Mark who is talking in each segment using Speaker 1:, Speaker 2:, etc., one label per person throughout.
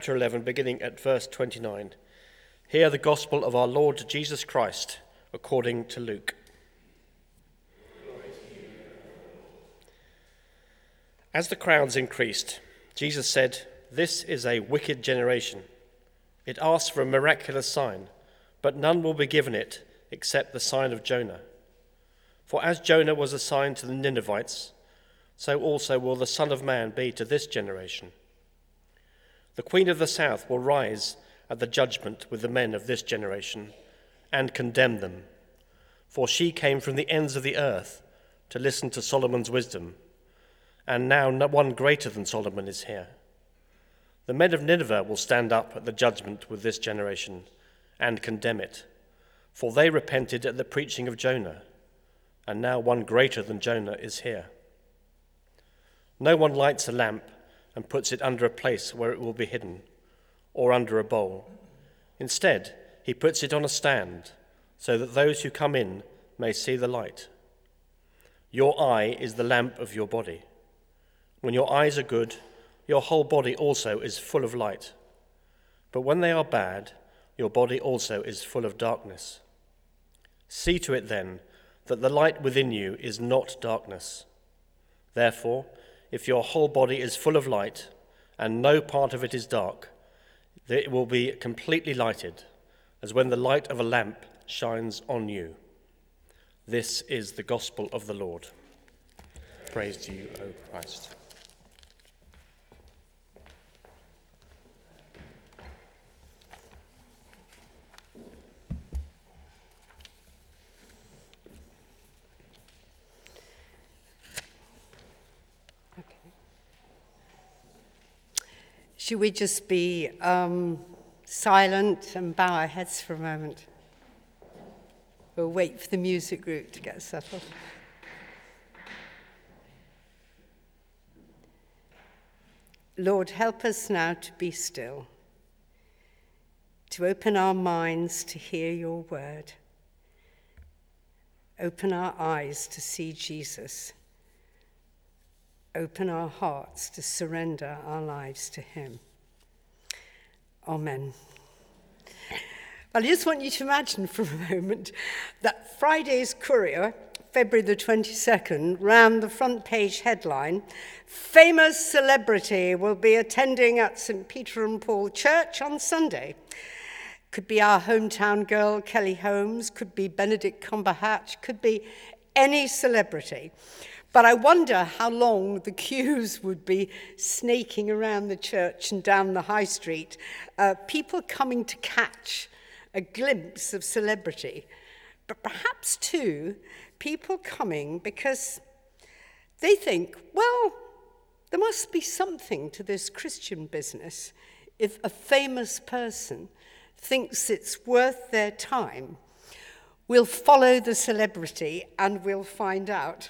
Speaker 1: Chapter 11, beginning at verse 29. Hear the gospel of our Lord Jesus Christ, according to Luke. As the crowds increased, Jesus said, "This is a wicked generation. It asks for a miraculous sign, but none will be given it except the sign of Jonah. For as Jonah was a sign to the Ninevites, so also will the Son of Man be to this generation. The Queen of the South will rise at the judgment with the men of this generation and condemn them, for she came from the ends of the earth to listen to Solomon's wisdom, and now no one greater than Solomon is here. The men of Nineveh will stand up at the judgment with this generation and condemn it, for they repented at the preaching of Jonah, and now one greater than Jonah is here. No one lights a lamp and puts it under a place where it will be hidden, or under a bowl. Instead, he puts it on a stand, so that those who come in may see the light. Your eye is the lamp of your body. When your eyes are good, your whole body also is full of light. But when they are bad, your body also is full of darkness. See to it then that the light within you is not darkness. Therefore, if your whole body is full of light, and no part of it is dark, it will be completely lighted, as when the light of a lamp shines on you." This is the gospel of the Lord. Praise to you, O Christ.
Speaker 2: Should we just be silent and bow our heads for a moment? We'll wait for the music group to get settled. Lord, help us now to be still, to open our minds to hear your word. Open our eyes to see Jesus. Open our hearts to surrender our lives to him. Amen. Well, I just want you to imagine for a moment that Friday's Courier, February the 22nd, ran the front page headline, "Famous celebrity will be attending at St. Peter and Paul Church on Sunday." Could be our hometown girl, Kelly Holmes, could be Benedict Cumberbatch, could be any celebrity. But I wonder how long the queues would be snaking around the church and down the high street, people coming to catch a glimpse of celebrity. But perhaps, too, people coming because they think, well, there must be something to this Christian business if a famous person thinks it's worth their time. We'll follow the celebrity and we'll find out.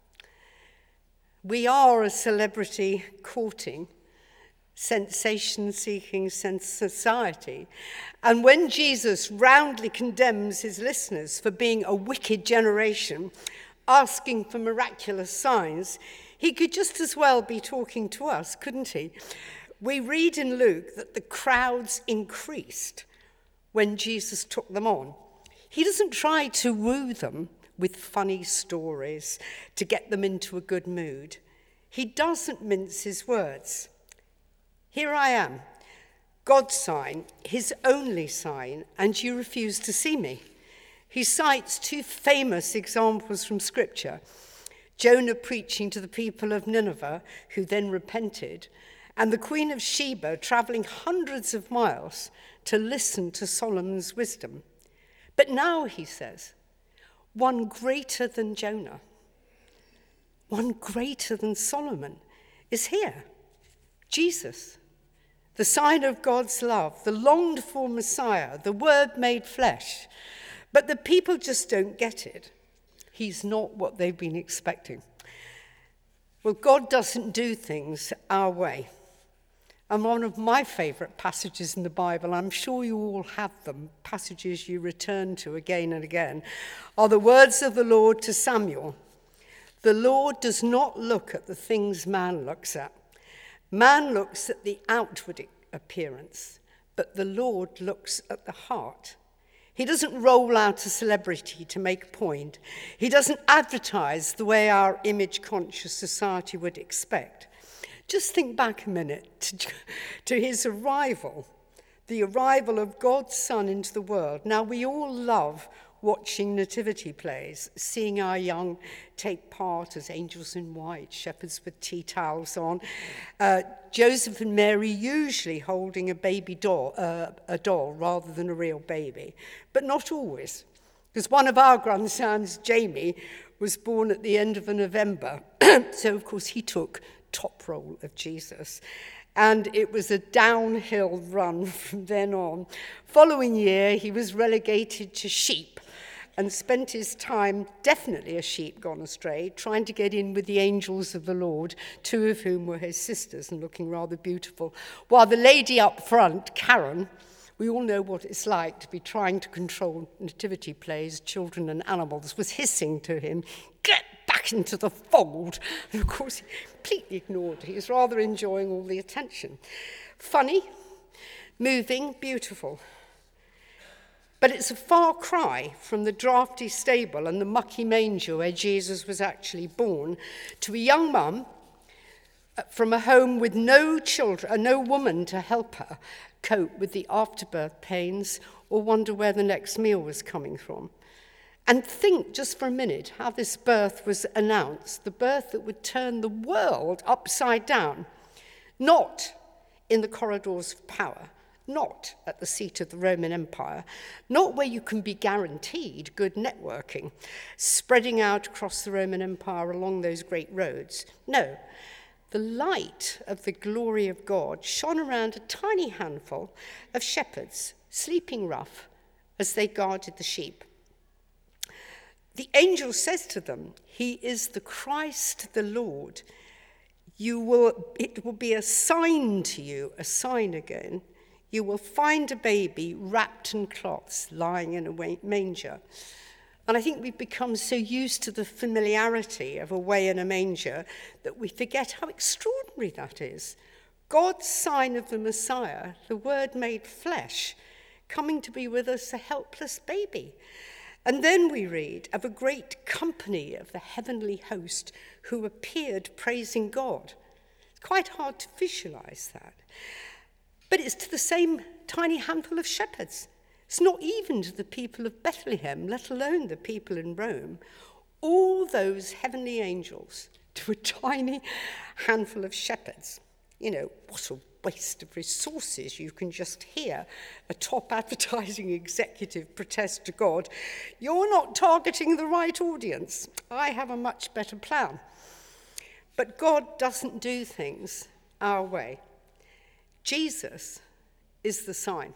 Speaker 2: We are a celebrity-courting, sensation-seeking society. And when Jesus roundly condemns his listeners for being a wicked generation, asking for miraculous signs, he could just as well be talking to us, couldn't he? We read in Luke that the crowds increased when Jesus took them on. He doesn't try to woo them with funny stories to get them into a good mood. He doesn't mince his words. Here I am, God's sign, his only sign, and you refuse to see me. He cites two famous examples from Scripture, Jonah preaching to the people of Nineveh, who then repented, and the Queen of Sheba traveling hundreds of miles to listen to Solomon's wisdom. But now, he says, one greater than Jonah, one greater than Solomon is here, Jesus, the sign of God's love, the longed-for Messiah, the Word made flesh. But the people just don't get it. He's not what they've been expecting. Well, God doesn't do things our way. And one of my favourite passages in the Bible, I'm sure you all have them, passages you return to again and again, are the words of the Lord to Samuel. The Lord does not look at the things man looks at. Man looks at the outward appearance, but the Lord looks at the heart. He doesn't roll out a celebrity to make a point. He doesn't advertise the way our image-conscious society would expect. Just think back a minute to his arrival, the arrival of God's Son into the world. Now, we all love watching nativity plays, seeing our young take part as angels in white, shepherds with tea towels on, Joseph and Mary usually holding a baby doll, a doll rather than a real baby, but not always, because one of our grandsons, Jamie, was born at the end of November, so of course he took top role of Jesus. And it was a downhill run from then on. Following year, he was relegated to sheep and spent his time, definitely a sheep gone astray, trying to get in with the angels of the Lord, two of whom were his sisters and looking rather beautiful. While the lady up front, Karen, we all know what it's like to be trying to control nativity plays, children and animals, was hissing to him, "Get back into the fold." And of course, he completely ignored it. He was rather enjoying all the attention. Funny, moving, beautiful. But it's a far cry from the drafty stable and the mucky manger where Jesus was actually born to a young mum from a home with no children, no woman to help her cope with the afterbirth pains or wonder where the next meal was coming from. And think just for a minute how this birth was announced, the birth that would turn the world upside down, not in the corridors of power, not at the seat of the Roman Empire, not where you can be guaranteed good networking, spreading out across the Roman Empire along those great roads. No, the light of the glory of God shone around a tiny handful of shepherds, sleeping rough as they guarded the sheep. The angel says to them, "He is the Christ, the Lord. It will be a sign to you," a sign again. "You will find a baby wrapped in cloths, lying in a manger." And I think we've become so used to the familiarity of away in a manger that we forget how extraordinary that is. God's sign of the Messiah, the Word made flesh, coming to be with us, a helpless baby. And then we read of a great company of the heavenly host who appeared praising God. It's quite hard to visualize that. But it's to the same tiny handful of shepherds. It's not even to the people of Bethlehem, let alone the people in Rome. All those heavenly angels to a tiny handful of shepherds. You know, what a waste of resources. You can just hear a top advertising executive protest to God, "You're not targeting the right audience. I have a much better plan." But God doesn't do things our way. Jesus is the sign,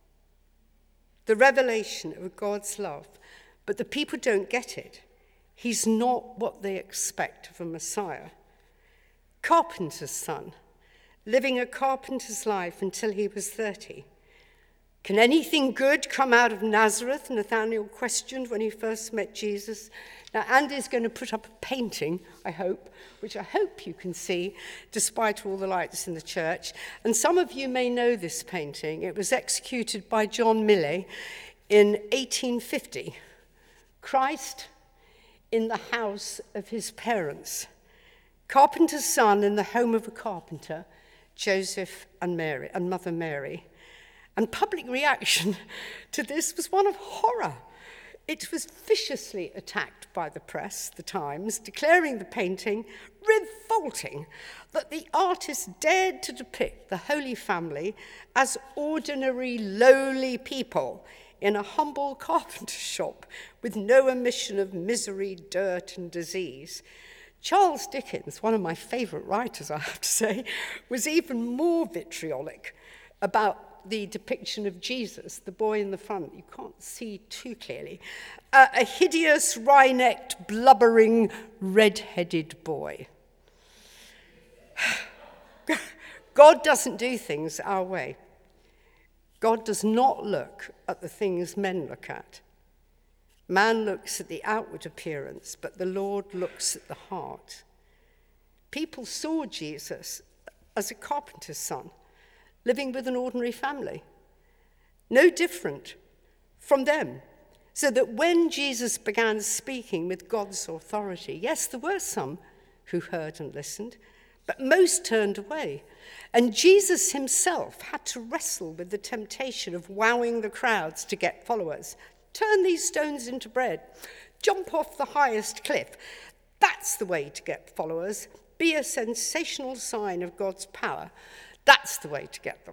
Speaker 2: the revelation of God's love, but the people don't get it. He's not what they expect of a Messiah. Carpenter's son, living a carpenter's life until he was 30. "Can anything good come out of Nazareth?" Nathanael questioned when he first met Jesus. Now, Andy's going to put up a painting, I hope, which I hope you can see, despite all the lights in the church. And some of you may know this painting. It was executed by John Millais in 1850. Christ in the house of his parents. Carpenter's son in the home of a carpenter, Joseph and Mary, and Mother Mary. And public reaction to this was one of horror. It was viciously attacked by the press, the Times, declaring the painting revolting, that the artist dared to depict the Holy Family as ordinary, lowly people in a humble carpenter shop with no omission of misery, dirt, and disease. Charles Dickens, one of my favourite writers, I have to say, was even more vitriolic about the depiction of Jesus, the boy in the front. You can't see too clearly. A hideous, wry-necked, blubbering, red-headed boy. God doesn't do things our way. God does not look at the things men look at. Man looks at the outward appearance, but the Lord looks at the heart. People saw Jesus as a carpenter's son, living with an ordinary family. No different from them. So that when Jesus began speaking with God's authority, yes, there were some who heard and listened, but most turned away. And Jesus himself had to wrestle with the temptation of wowing the crowds to get followers. Turn these stones into bread. Jump off the highest cliff. That's the way to get followers. Be a sensational sign of God's power. That's the way to get them.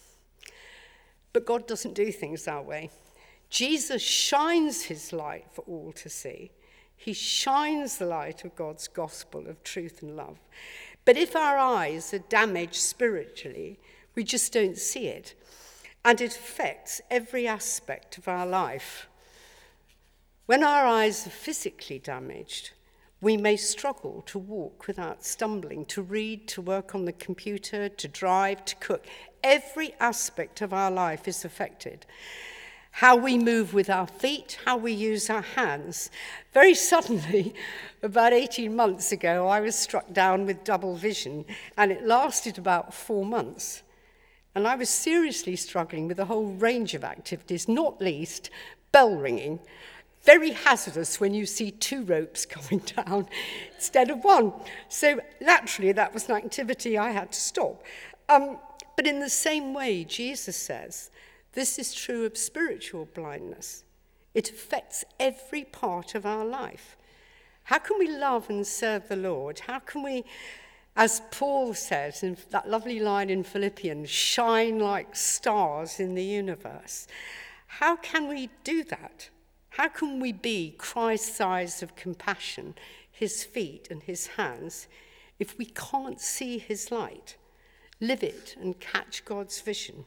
Speaker 2: But God doesn't do things our way. Jesus shines his light for all to see. He shines the light of God's gospel of truth and love. But if our eyes are damaged spiritually, we just don't see it. And it affects every aspect of our life. When our eyes are physically damaged, we may struggle to walk without stumbling, to read, to work on the computer, to drive, to cook. Every aspect of our life is affected. How we move with our feet, how we use our hands. Very suddenly, about 18 months ago, I was struck down with double vision, and it lasted about 4 months. And I was seriously struggling with a whole range of activities, not least bell ringing. Very hazardous when you see 2 ropes coming down instead of 1. So naturally, that was an activity I had to stop. But in the same way, Jesus says, this is true of spiritual blindness. It affects every part of our life. How can we love and serve the Lord? How can we, as Paul says in that lovely line in Philippians, shine like stars in the universe? How can we do that? How can we be Christ's eyes of compassion, his feet and his hands, if we can't see his light, live it and catch God's vision?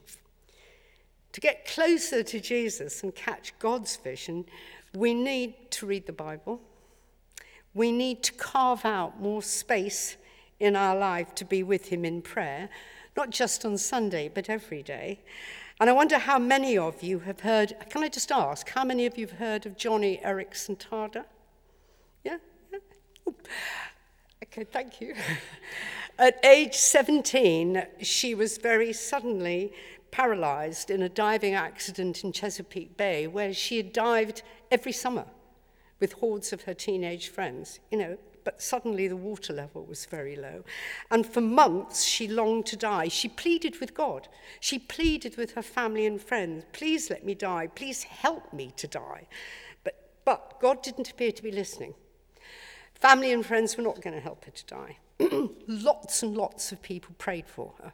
Speaker 2: To get closer to Jesus and catch God's vision, we need to read the Bible. We need to carve out more space in our life to be with him in prayer, not just on Sunday, but every day. And I wonder how many of you have heard, can I just ask, how many of you have heard of Johnny Erickson Tada? Yeah? Oh. Okay, thank you. At age 17, she was very suddenly paralyzed in a diving accident in Chesapeake Bay, where she had dived every summer with hordes of her teenage friends, but suddenly the water level was very low. And for months, she longed to die. She pleaded with God. She pleaded with her family and friends, please let me die. Please help me to die. But God didn't appear to be listening. Family and friends were not going to help her to die. Lots and lots of people prayed for her.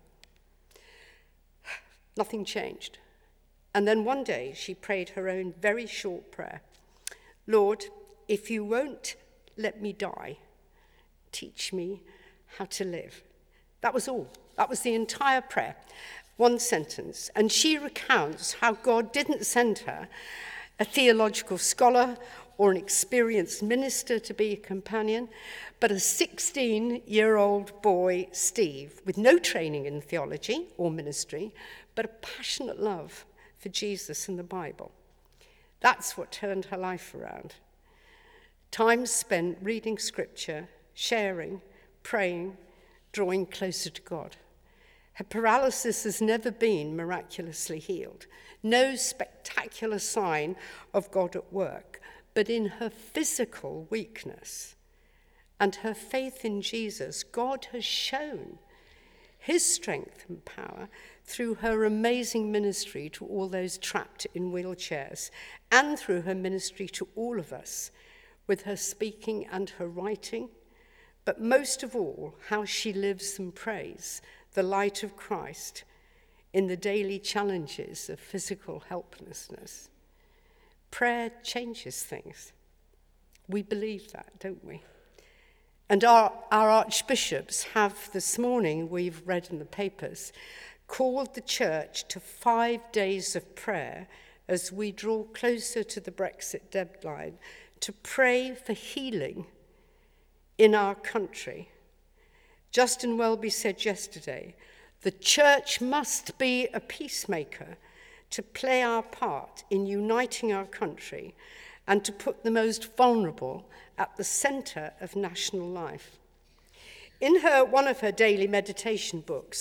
Speaker 2: Nothing changed. And then one day she prayed her own very short prayer. Lord, if you won't let me die, teach me how to live. That was all. That was the entire prayer. One sentence. And she recounts how God didn't send her a theological scholar or an experienced minister to be a companion, but a 16-year-old boy, Steve, with no training in theology or ministry, but a passionate love for Jesus and the Bible. That's what turned her life around. Time spent reading scripture, sharing, praying, drawing closer to God. Her paralysis has never been miraculously healed. No spectacular sign of God at work, but in her physical weakness and her faith in Jesus, God has shown his strength and power through her amazing ministry to all those trapped in wheelchairs and through her ministry to all of us with her speaking and her writing, but most of all, how she lives and prays the light of Christ in the daily challenges of physical helplessness. Prayer changes things. We believe that, don't we? And our archbishops have this morning, we've read in the papers, called the church to 5 days of prayer as we draw closer to the Brexit deadline, to pray for healing in our country. Justin Welby said yesterday, the church must be a peacemaker to play our part in uniting our country and to put the most vulnerable at the center of national life. In one of her daily meditation books,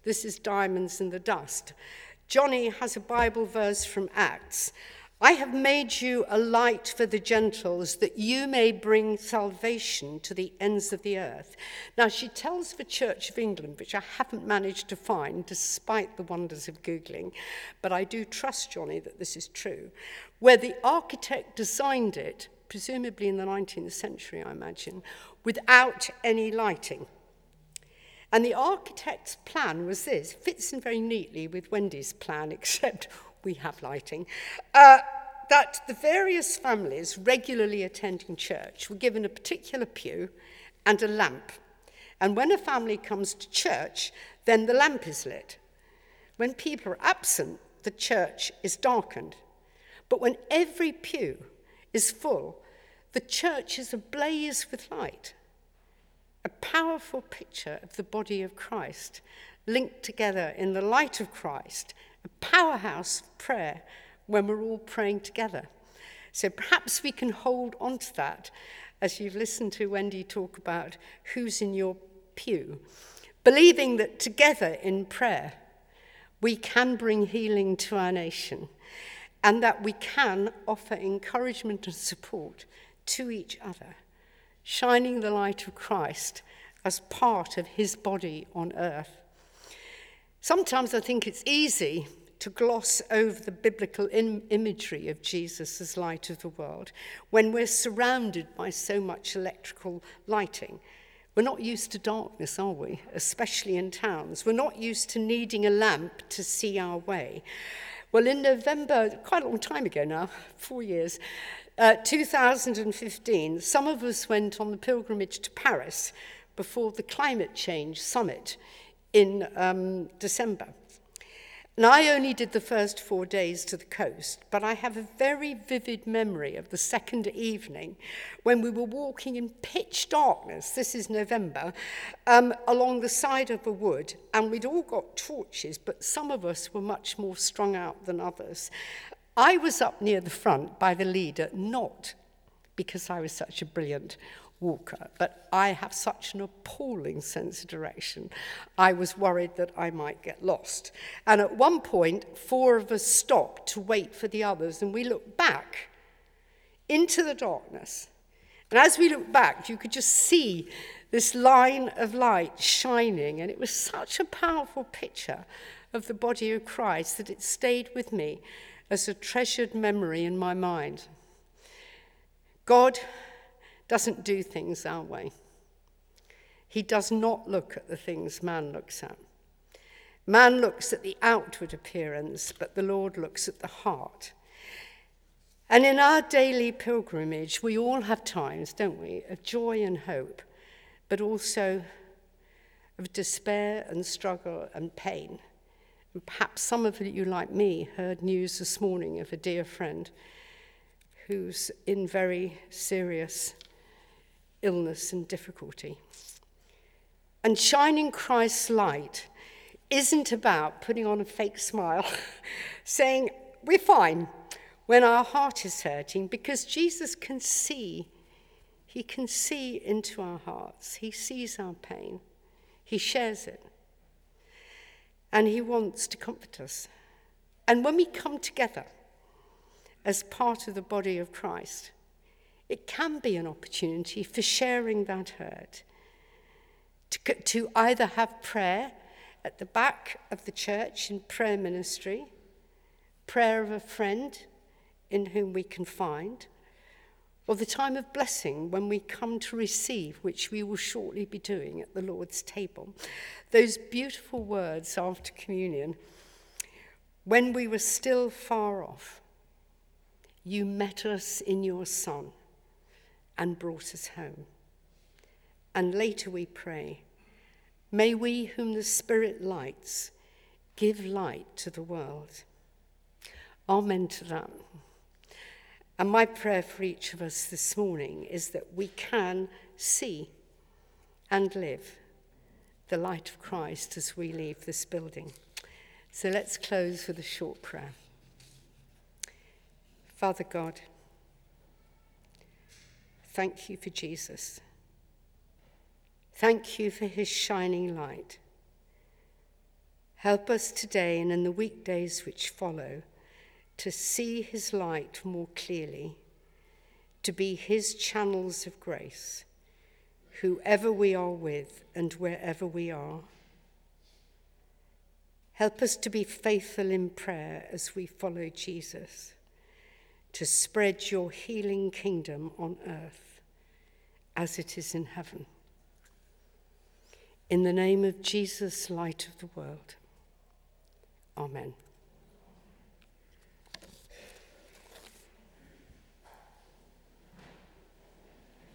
Speaker 2: This is diamonds in the dust. Johnny has a Bible verse from Acts. I have made you a light for the Gentiles, that you may bring salvation to the ends of the earth. Now, she tells the Church of England, which I haven't managed to find, despite the wonders of Googling, but I do trust Johnny that this is true, where the architect designed it, presumably in the 19th century, I imagine, without any lighting. And the architect's plan was this, fits in very neatly with Wendy's plan, except we have lighting, that the various families regularly attending church were given a particular pew and a lamp. And when a family comes to church, then the lamp is lit. When people are absent, the church is darkened. But when every pew is full, the church is ablaze with light. A powerful picture of the body of Christ, linked together in the light of Christ, a powerhouse of prayer when we're all praying together. So perhaps we can hold on to that as you've listened to Wendy talk about who's in your pew, believing that together in prayer we can bring healing to our nation and that we can offer encouragement and support to each other, shining the light of Christ as part of his body on earth. Sometimes I think it's easy to gloss over the biblical imagery of Jesus as light of the world when we're surrounded by so much electrical lighting. We're not used to darkness, are we? Especially in towns. We're not used to needing a lamp to see our way. Well, in November, quite a long time ago now, 4 years, 2015, some of us went on the pilgrimage to Paris before the climate change summit in December. And I only did the first 4 days to the coast, but I have a very vivid memory of the second evening when we were walking in pitch darkness, this is November, along the side of a wood, and we'd all got torches, but some of us were much more strung out than others. I was up near the front by the leader, not because I was such a brilliant walker, but I have such an appalling sense of direction. I was worried that I might get lost. And at one point, 4 of us stopped to wait for the others, and we looked back into the darkness. And as we looked back, you could just see this line of light shining, and it was such a powerful picture of the body of Christ that it stayed with me as a treasured memory in my mind. God doesn't do things our way. He does not look at the things man looks at. Man looks at the outward appearance, but the Lord looks at the heart. And in our daily pilgrimage, we all have times, don't we, of joy and hope, but also of despair and struggle and pain. And perhaps some of you, like me, heard news this morning of a dear friend who's in very serious illness and difficulty. And shining Christ's light isn't about putting on a fake smile, saying, we're fine, when our heart is hurting, because Jesus can see. He can see into our hearts. He sees our pain. He shares it. And he wants to comfort us. And when we come together as part of the body of Christ, it can be an opportunity for sharing that hurt, to either have prayer at the back of the church in prayer ministry, prayer of a friend in whom we can find, or the time of blessing when we come to receive, which we will shortly be doing at the Lord's table. Those beautiful words after communion, when we were still far off, you met us in your Son and brought us home. And later we pray, may we whom the Spirit lights give light to the world. Amen to that. And my prayer for each of us this morning is that we can see and live the light of Christ as we leave this building. So let's close with a short prayer. Father God, thank you for Jesus. Thank you for his shining light. Help us today and in the weekdays which follow to see his light more clearly, to be his channels of grace, whoever we are with and wherever we are. Help us to be faithful in prayer as we follow Jesus, to spread your healing kingdom on earth as it is in heaven. In the name of Jesus, light of the world. Amen.